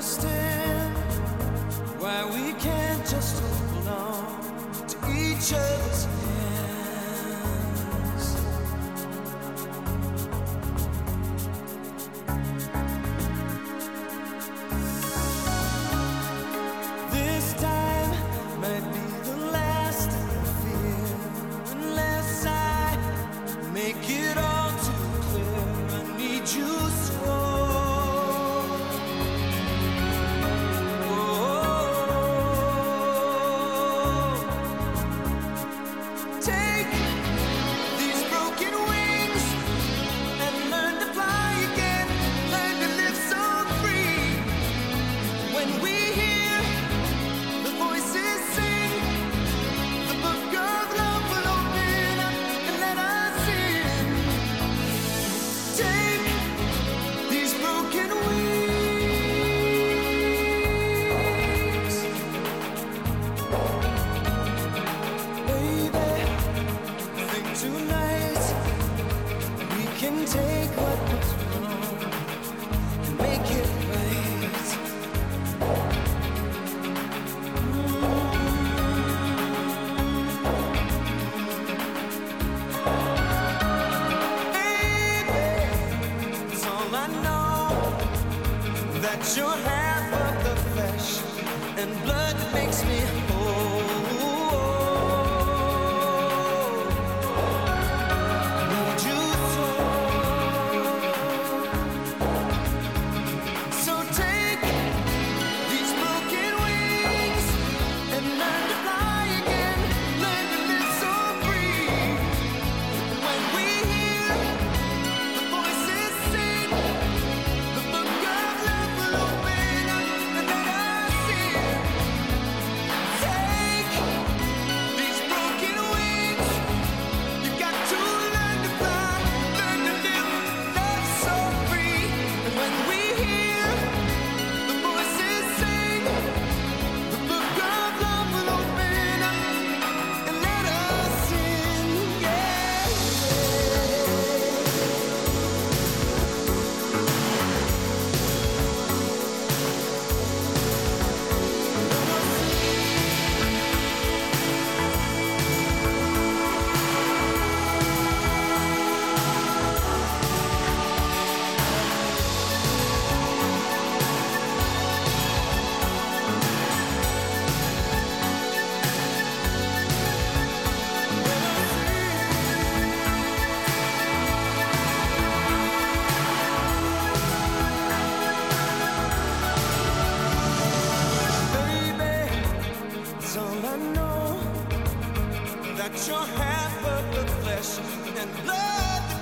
understand why we can't just hold on to each other's hands. This time might be the last I feel unless I make it all too clear. I need you so. Tonight we can take what was wrong and make it right. Baby, it's all I know, that you're half of the flesh and blood that makes me whole. That you're half of the flesh and blood.